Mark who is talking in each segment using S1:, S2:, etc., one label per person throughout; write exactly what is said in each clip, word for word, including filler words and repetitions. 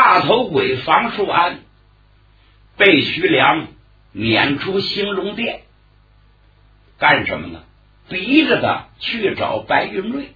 S1: 大头鬼房树安被徐良撵出兴隆殿，干什么呢？逼着他去找白云瑞。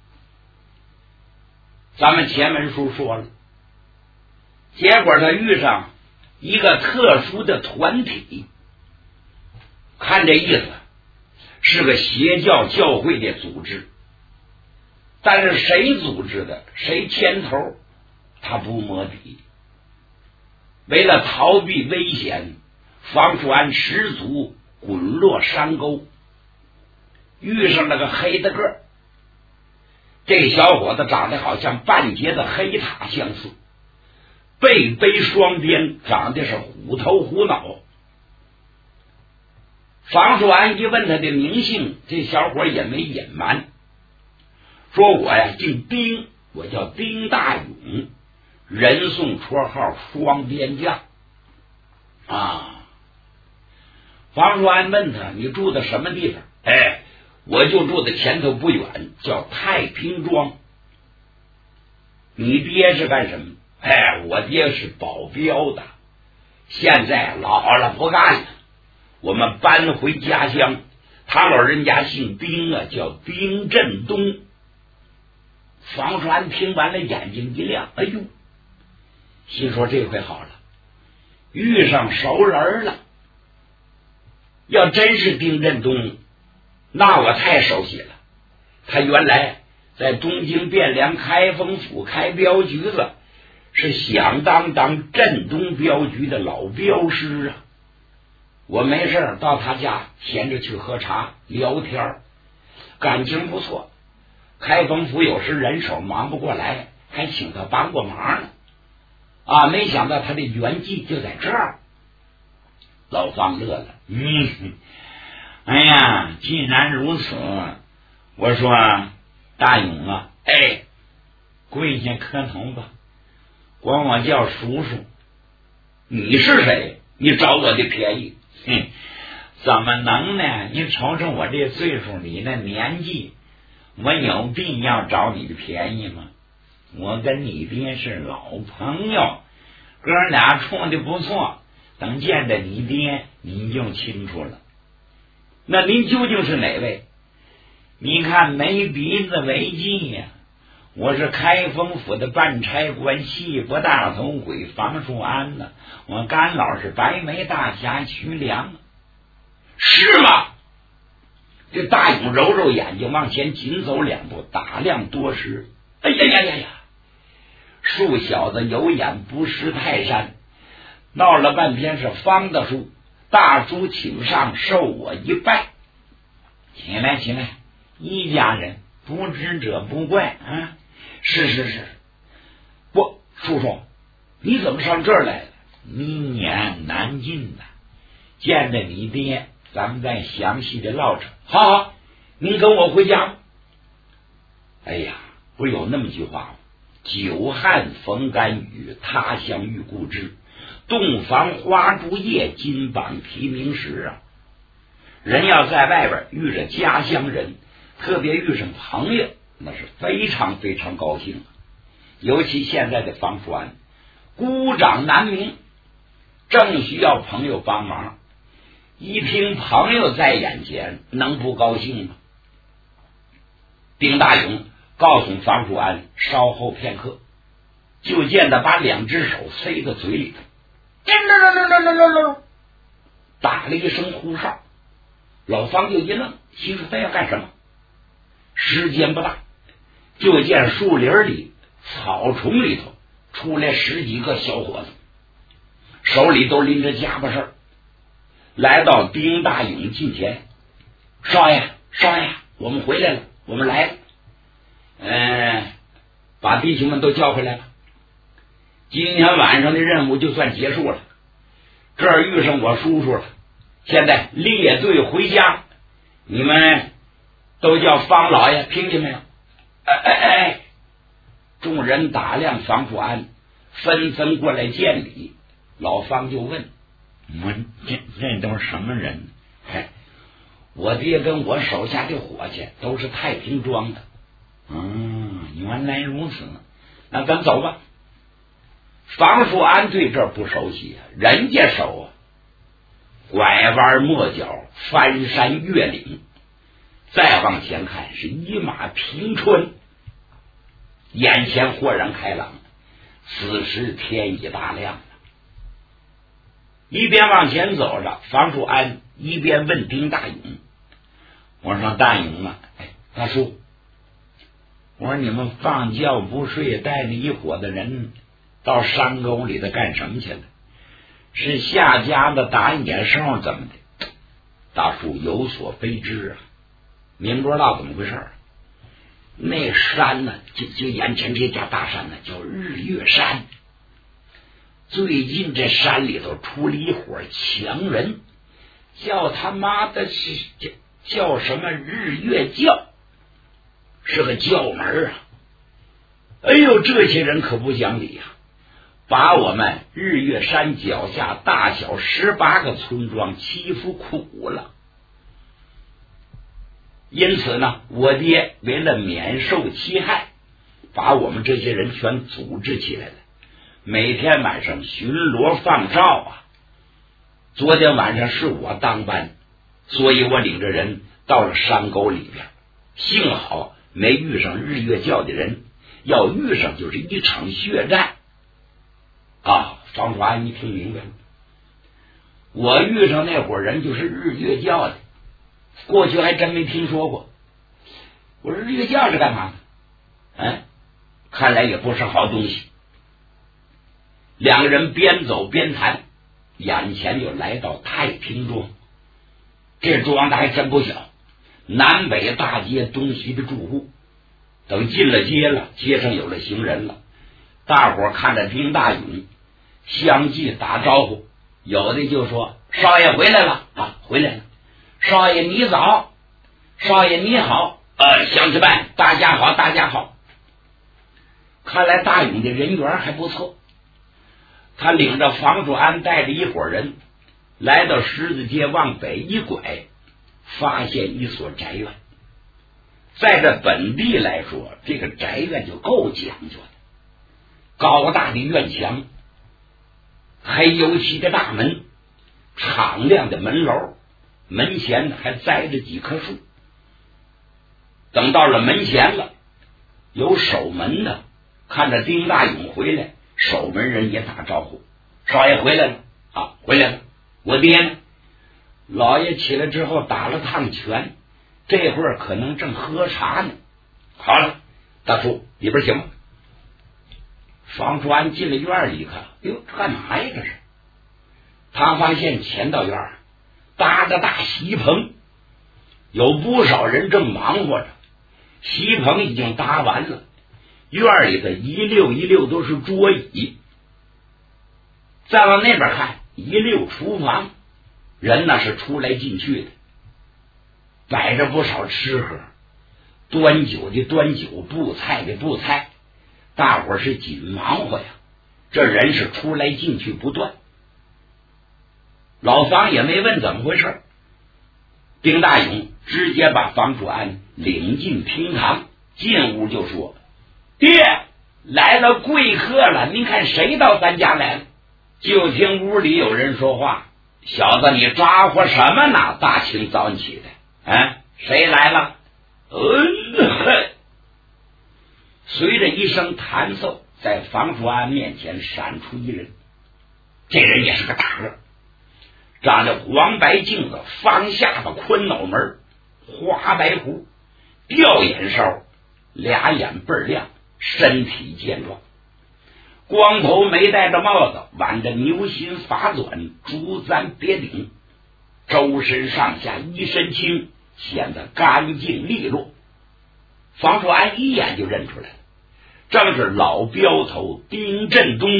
S1: 咱们前文书说了，结果他遇上一个特殊的团体，看这意思是个邪教教会的组织，但是谁组织的谁牵头他不摸底。为了逃避危险，房树安失足滚落山沟，遇上了个黑的个儿。这小伙子长得好像半截的黑塔相似，背背双肩，长得是虎头虎脑。房树安一问他的名姓，这小伙也没隐瞒，说我呀姓丁，我叫丁大勇，人送绰号双边将啊。房树安问他，你住的什么地方？哎，我就住在前头不远，叫太平庄。你爹是干什么？哎，我爹是保镖的，现在老了不干了，我们搬回家乡。他老人家姓丁啊，叫丁振东。房树安听完了，眼睛一亮，哎呦，心说这回好了，遇上熟人了。要真是丁振东，那我太熟悉了，他原来在东京汴梁开封府开镖局子，是响当当镇东镖局的老镖师啊。我没事到他家闲着去喝茶聊天，感情不错。开封府有时人手忙不过来，还请他帮过忙呢。啊，没想到他的圆寂就在这儿。老方乐了，嗯，哎呀，既然如此，我说大勇啊，哎，跪下磕头吧，管我叫叔叔。你是谁？你找我的便宜？哼，怎么能呢？你瞅瞅我这岁数，你那年纪，我有必要找你的便宜吗？我跟你爹是老朋友，哥俩处的不错，等见着你爹你就清楚了。那您究竟是哪位？你看没鼻子为记呀、啊！我是开封府的办差官西部大头鬼房树安呢，我干老是白眉大侠徐良，是吗？这大勇揉揉眼睛，往前紧走两步，打量多时。哎呀呀呀呀！树小子有眼不识泰山，闹了半天是方的树，大叔请上，受我一拜。起来起来，一家人，不知者不怪啊！是是是，不，叔叔，你怎么上这儿来了？明年南进的，见着你爹，咱们再详细的唠扯。好好，您跟我回家。哎呀，不是有那么句话吗？久旱逢甘雨，他乡遇故知。洞房花烛夜，金榜题名时啊！人要在外边遇着家乡人，特别遇上朋友，那是非常非常高兴。尤其现在的房树安孤掌难鸣，正需要朋友帮忙，一听朋友在眼前，能不高兴吗？丁大勇告诉房树安稍后片刻，就见他把两只手塞到嘴里头，打了一声呼哨。老方就一愣，心说他要干什么？时间不大，就见树林里草丛里头出来十几个小伙子，手里都拎着家伙事儿，来到丁大勇近前。少爷少爷，我们回来了，我们来了。嗯，把弟兄们都叫回来了，今天晚上的任务就算结束了。这儿遇上我叔叔了，现在列队回家，你们都叫方老爷，听见没有？哎哎哎！众人打量房树安，纷纷过来见礼。老方就问：“我这这都是什么人？”哎，我爹跟我手下的伙计都是太平庄的。嗯，原来如此，那咱走吧。 房叔安对这不熟悉，人家熟啊，拐弯抹角，翻山越岭，再往前看是一马平川，眼前豁然开朗，此时天已大亮了。一边往前走着，房叔安一边问丁大勇：“我说大勇啊，哎，大叔，我说你们放觉不睡，带着一伙的人到山沟里头干什么去了？是下家的打野兽怎么的？”大叔有所非知啊，您不知道怎么回事。那山呢，就就眼前这家大山呢，叫日月山。最近这山里头出了一伙强人，叫他妈的是叫叫什么日月教，是个教门啊！哎呦，这些人可不讲理呀、啊，把我们日月山脚下大小十八个村庄欺负苦了。因此呢，我爹为了免受其害，把我们这些人全组织起来了，每天晚上巡逻放哨啊。昨天晚上是我当班，所以我领着人到了山沟里边，幸好没遇上日月教的人，要遇上就是一场血战啊！房叔安一听明白了，我遇上那伙人就是日月教的，过去还真没听说过。我说日月教是干嘛的？哎，看来也不是好东西。两个人边走边谈，眼前就来到太平庄。这庄子还真不小，南北大街，东西的住户。等进了街了，街上有了行人了，大伙看着丁大勇，相继打招呼，有的就说：“少爷回来了啊，回来了。少爷你早，少爷你好，呃，乡亲们大家好，大家好。”看来大勇的人缘还不错，他领着房叔安带着一伙人来到狮子街，往北一拐，发现一所宅院。在这本地来说，这个宅院就够讲究的，高大的院墙，黑油漆的大门，敞亮的门楼，门前还栽着几棵树。等到了门前了，有守门的看着丁大勇回来，守门人也打招呼：“少爷回来了啊，回来了。我爹呢？”老爷起来之后打了趟拳，这会儿可能正喝茶呢。好了，大叔里边行吗？房叔安进了院里一看，哟，这干嘛呀？这是。他发现前道院搭着大席棚，有不少人正忙活着。席棚已经搭完了，院里的一溜一溜都是桌椅。再往那边看，一溜厨房，人那是出来进去的，摆着不少吃喝，端酒的端酒，布菜的布菜，大伙是紧忙活呀，这人是出来进去不断。老房也没问怎么回事，丁大勇直接把房叔安领进厅堂，进屋就说：“爹，来了贵客了，您看谁到咱家来了？”就听屋里有人说话：“小子，你抓呼什么呢？大清早你起的，啊，谁来了？”嗯，随着一声弹奏，在房叔安面前闪出一人，这人也是个大个，长着黄白镜子，方下巴，宽脑门，花白胡，吊眼梢，俩眼倍儿亮，身体健壮，光头没戴着帽子，挽着牛心发短，竹簪别顶，周身上下一身轻，显得干净利落。房叔安一眼就认出来了，正是老镖头丁振东。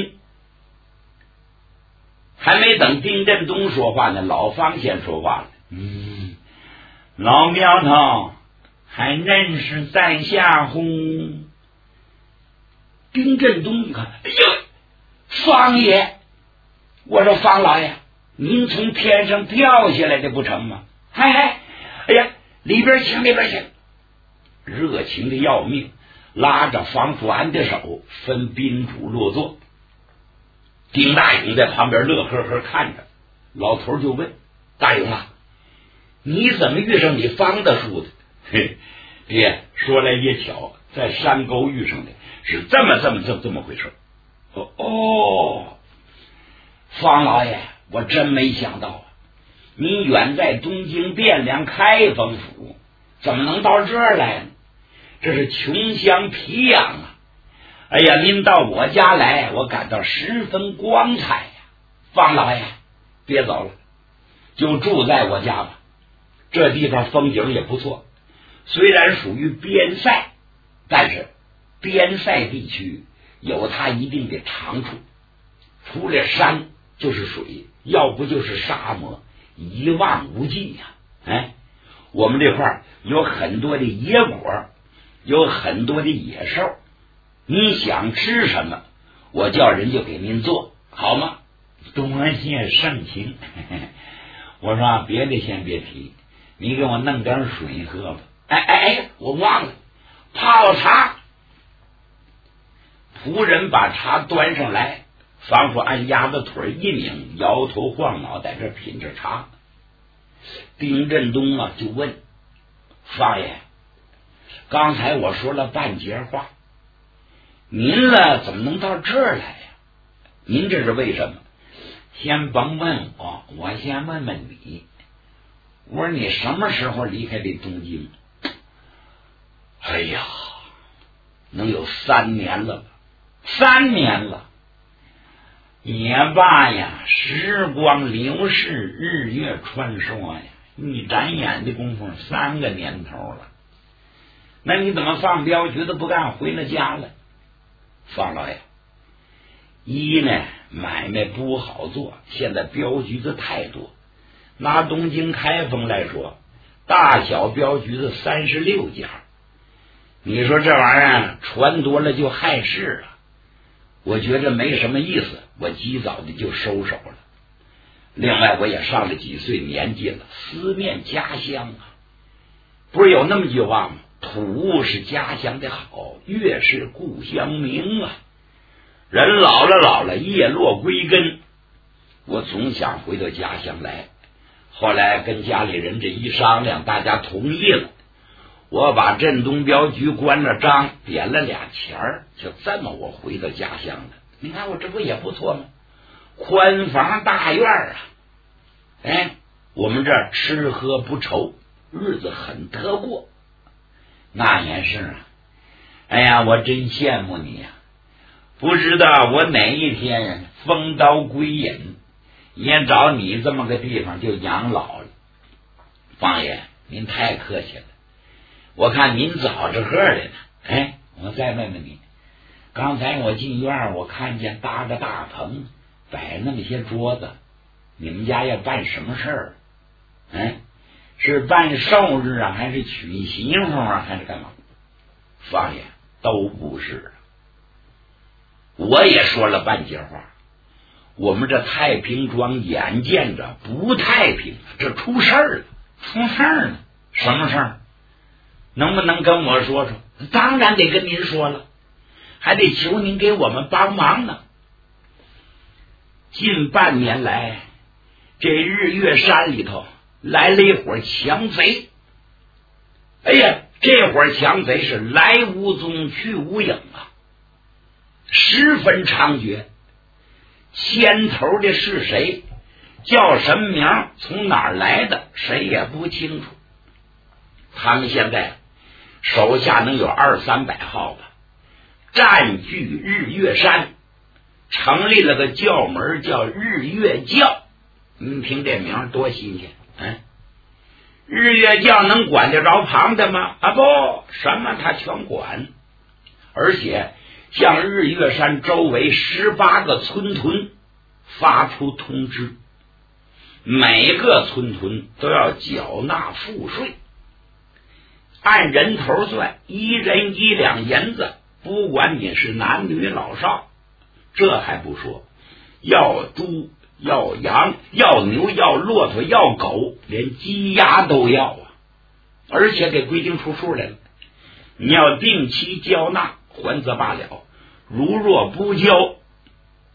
S1: 还没等丁振东说话呢，老方先说话了：“嗯，老镖头还认识在下乎？”丁振东一看，哎呦，方爷！我说方老爷，您从天上掉下来的不成吗？嗨嗨，哎呀，里边请，里边请！热情的要命，拉着房叔安的手，分宾主落座。 丁大勇在旁边乐呵呵看着，老头就问大勇啊，你怎么遇上你方大叔的？嘿，爹，说来也巧，在山沟遇上的，是这么这么这么这么回事。哦哦，方老爷，我真没想到啊，您远在东京汴梁开封府，怎么能到这儿来呢？这是穷乡僻壤啊！哎呀，您到我家来，我感到十分光彩呀！方老爷，别走了，就住在我家吧。这地方风景也不错，虽然属于边塞，但是边塞地区有它一定的长处，除了山就是水，要不就是沙漠，一望无际呀、啊！哎，我们这块儿有很多的野果，有很多的野兽，你想吃什么，我叫人就给您做，好吗？多谢盛情。我说别的先别提，你给我弄点水喝吧。哎哎哎，我忘了，泡茶。仆人把茶端上来，仿佛按鸭子腿一拧，摇头晃脑在这品着茶。丁振东啊就问方爷，刚才我说了半截话，您呢怎么能到这儿来呀？您这是为什么？先甭问我，我先问问你。我说你什么时候离开的东京？哎呀，能有三年了吧？三年了。也罢呀，时光流逝，日月穿梭呀，一眨眼的功夫三个年头了。那你怎么放镖局的不干，回了家了？方老爷，一呢买卖不好做，现在镖局子太多，拿东京开封来说，大小镖局子三十六家，你说这玩意儿船多了就害事了，我觉着没什么意思，我及早的就收手了。另外我也上了几岁年纪了，思念家乡啊，不是有那么句话吗？土是家乡的好，月是故乡明啊。人老了老了，叶落归根，我总想回到家乡来。后来跟家里人这一商量，大家同意了，我把镇东镖局关了章，点了俩钱儿，就这么我回到家乡了。你看我这不也不错吗？宽房大院啊，哎，我们这儿吃喝不愁，日子很得过。那也是啊，哎呀，我真羡慕你呀、啊！不知道我哪一天风刀归隐，也找你这么个地方就养老了。方爷，您太客气了，我看您早着喝的呢。哎，我再问问你，刚才我进院，我看见搭个大棚，摆那么些桌子，你们家要办什么事儿？嗯，是办寿日啊，还是娶媳妇啊，还是干嘛？方爷，都不是。我也说了半截话，我们这太平庄眼见着不太平，这出事儿了。出事儿了？什么事儿？能不能跟我说说？当然得跟您说了，还得求您给我们帮忙呢。近半年来，这日月山里头来了一伙强贼。哎呀，这伙强贼是来无踪去无影啊，十分猖獗。牵头的是谁，叫什么名，从哪儿来的，谁也不清楚。他们现在手下能有二三百号吧，占据日月山，成立了个教门，叫日月教。您听这名多新鲜！嗯，日月教能管得着旁的吗？啊不，什么他全管，而且向日月山周围十八个村屯发出通知，每个村屯都要缴纳赋税，按人头算，一人一两银子，不管你是男女老少。这还不说，要猪要羊要牛要骆驼要狗，连鸡鸭都要啊！而且给规定出数来了，你要定期交纳还则罢了，如若不交，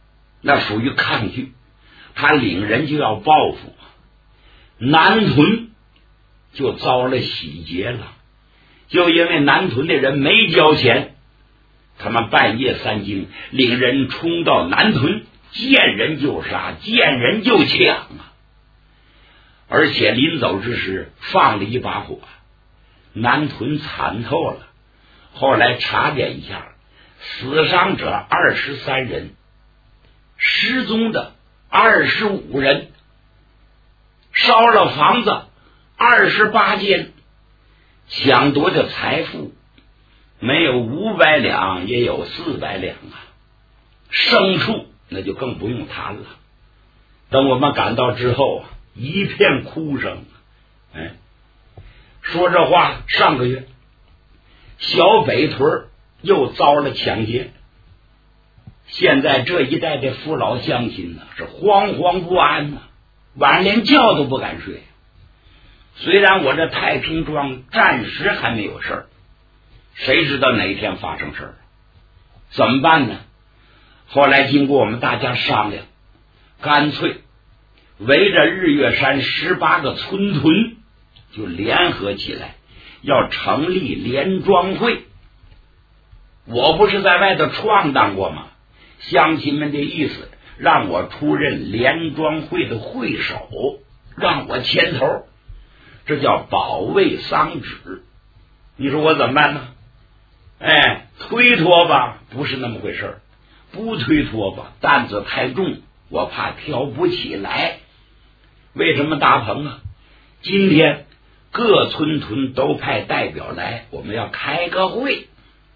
S1: 那属于抗拒，他领人就要报复。南屯就遭了洗劫了，就因为南屯的人没交钱，他们半夜三更领人冲到南屯，见人就杀，见人就抢啊！而且临走之时放了一把火，南屯惨透了。后来查点一下，死伤者二十三人，失踪的二十五人，烧了房子二十八间，抢夺的财富没有五百两也有四百两啊，牲畜那就更不用谈了。等我们赶到之后啊，一片哭声。哎，说这话，上个月小北屯又遭了抢劫，现在这一带的父老乡亲呢是惶惶不安呐、啊，晚上连觉都不敢睡。虽然我这太平庄暂时还没有事儿，谁知道哪天发生事儿，怎么办呢？后来经过我们大家商量，干脆围着日月山十八个村屯就联合起来，要成立联庄会。我不是在外头闯荡过吗？乡亲们的意思让我出任联庄会的会首，让我牵头，这叫保卫丧旨。你说我怎么办呢？哎，推脱吧，不是那么回事；不推脱吧，担子太重，我怕挑不起来。为什么大鹏啊？今天各村屯都派代表来，我们要开个会，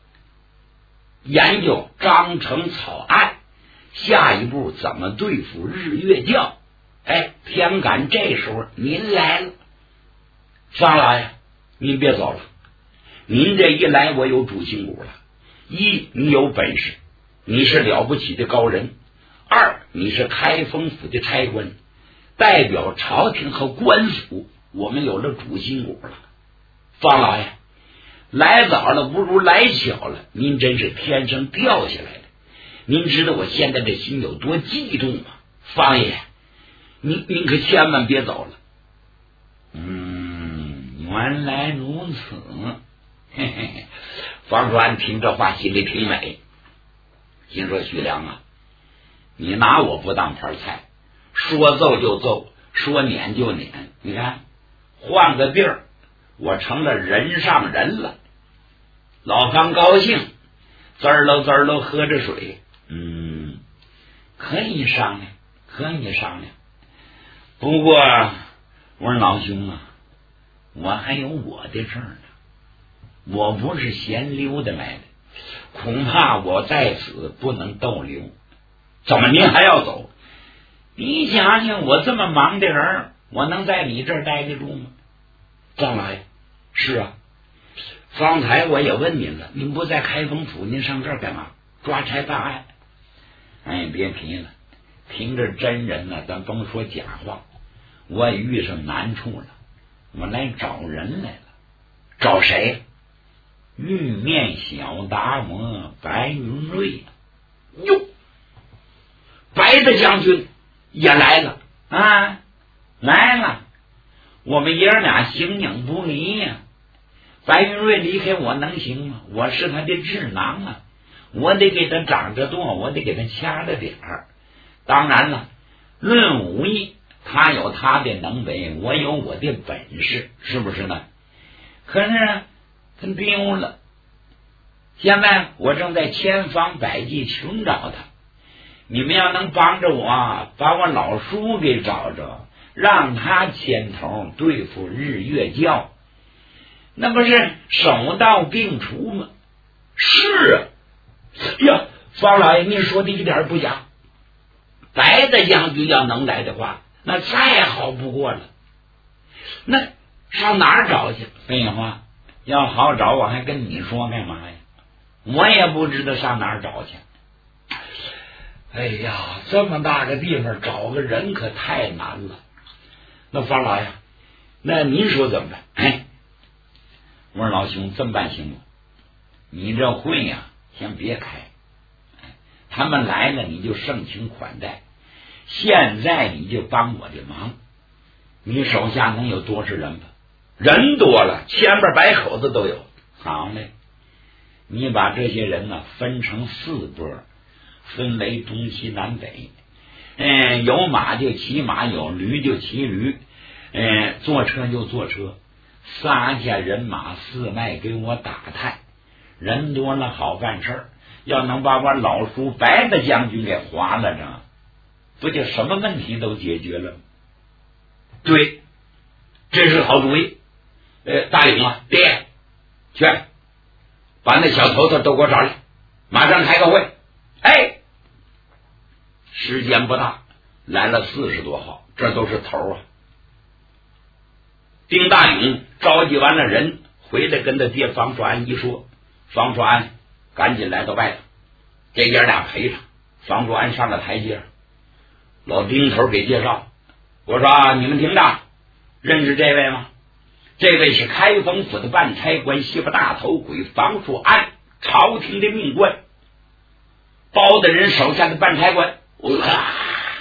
S1: 研究章程草案，下一步怎么对付日月教。哎，偏赶这时候您来了，方老爷，您别走了，您这一来我有主心骨了。一，你有本事，你是了不起的高人；二，你是开封府的差官，代表朝廷和官府，我们有了主心骨了。方老爷，来早了不如来巧了，您真是天上掉下来的。您知道我现在这心有多激动吗？方爷，您您可千万别走了。嗯，原来如此。嘿嘿嘿，方川听这话心里挺美，心说徐良啊，你拿我不当盘菜，说揍就揍，说撵就撵。你看换个地儿，我成了人上人了。老方高兴，滋儿喽滋儿喽喝着水。嗯，可以商量，可以商量。不过我说老兄啊，我还有我的事儿呢，我不是闲溜达来的，恐怕我在此不能逗留。怎么您还要走？你想想，我这么忙的人，我能在你这儿待得住吗？张老爷，是啊，方才我也问您了，您不在开封府，您上这儿干嘛？抓差办案。哎，别提了，听着真人呢、啊，咱甭说假话，我也遇上难处了，我来找人来了。找谁？玉面小达摩白云瑞。哟，白的将军也来了啊，来了。我们爷俩形影不离呀、啊。白云瑞离开我能行吗？我是他的智囊啊，我得给他长着舵，我得给他掐着点儿。当然了，论武艺，他有他的能为，我有我的本事，是不是呢？可是他丢了，现在我正在千方百计寻找他。你们要能帮着我，把我老叔给找着，让他牵头对付日月教，那不是手到病除吗？是啊，呀，方老爷，您说的一点不假。白的将军要能来的话，那再好不过了。那上哪儿找去？废话，要好找我还跟你说干嘛呀？我也不知道上哪儿找去。哎呀，这么大个地方找个人可太难了。那方老爷，那您说怎么办？哎，我说老兄，这么办行吗？你这会呀、啊，先别开， 他们来了你就盛情款待，现在你就帮我的忙。你手下能有多少人吧？人多了，千八百口子都有。好嘞，你把这些人呢分成四波，分为东西南北。嗯，有马就骑马，有驴就骑驴，嗯，坐车就坐车，三千人马四脉给我打探。人多了好办事儿，要能把我老叔白的将军给划了着，不就什么问题都解决了？对，这是好主意。呃，大领啊，爹，去把那小头头都给我找来，马上开个会。哎，时间不大，来了四十多号，这都是头啊。丁大勇召集完了人，回来跟他爹方叔安一说，方叔安赶紧来到外头，这爷俩陪着。方叔安上了台阶，老丁头给介绍，我说你们听着，认识这位吗？这位是开封府的办差官，西部大头鬼方叔安，朝廷的命官，包大人手下的办差官。哇！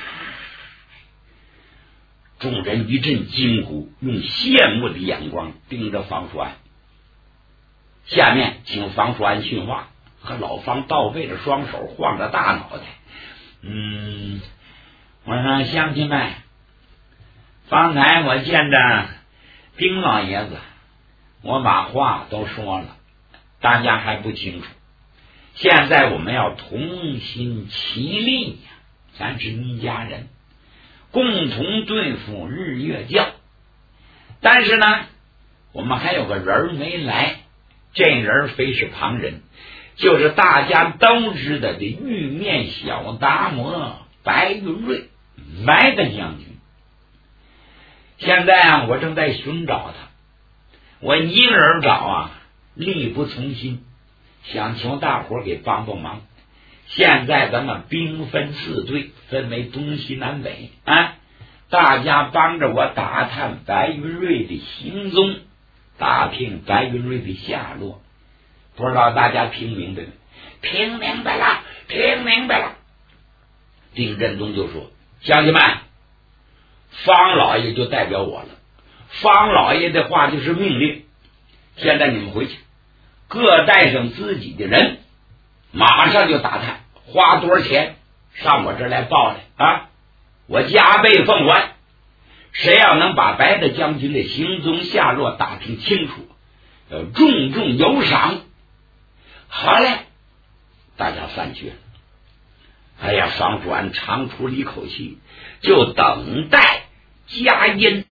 S1: 众人一阵惊呼，用羡慕的眼光盯着方叔安。下面请方叔安训话，和老方倒背着双手，晃着大脑袋。嗯，我说乡亲们，方才我见着丁老爷子，我把话都说了，大家还不清楚。现在我们要同心齐力呀，咱是一家人，共同对付日月教。但是呢，我们还有个人没来，这人非是旁人，就是大家都知道的玉面小达摩白云瑞，白的将军。现在啊，我正在寻找他，我一个人找啊，力不从心，想求大伙给帮帮忙。现在咱们兵分四队，分为东西南北啊，大家帮着我打探白云瑞的行踪，打听白云瑞的下落。不知道大家听明白没？听明白了，听明白了。丁振东就说：乡亲们，方老爷就代表我了，方老爷的话就是命令。现在你们回去，各带上自己的人，马上就打探，花多少钱上我这儿来报来啊！我加倍奉还。谁要能把白的将军的行踪下落打听清楚，要重重有赏。好嘞，大家散去了。哎呀，方叔安长出了一口气，就等待佳音。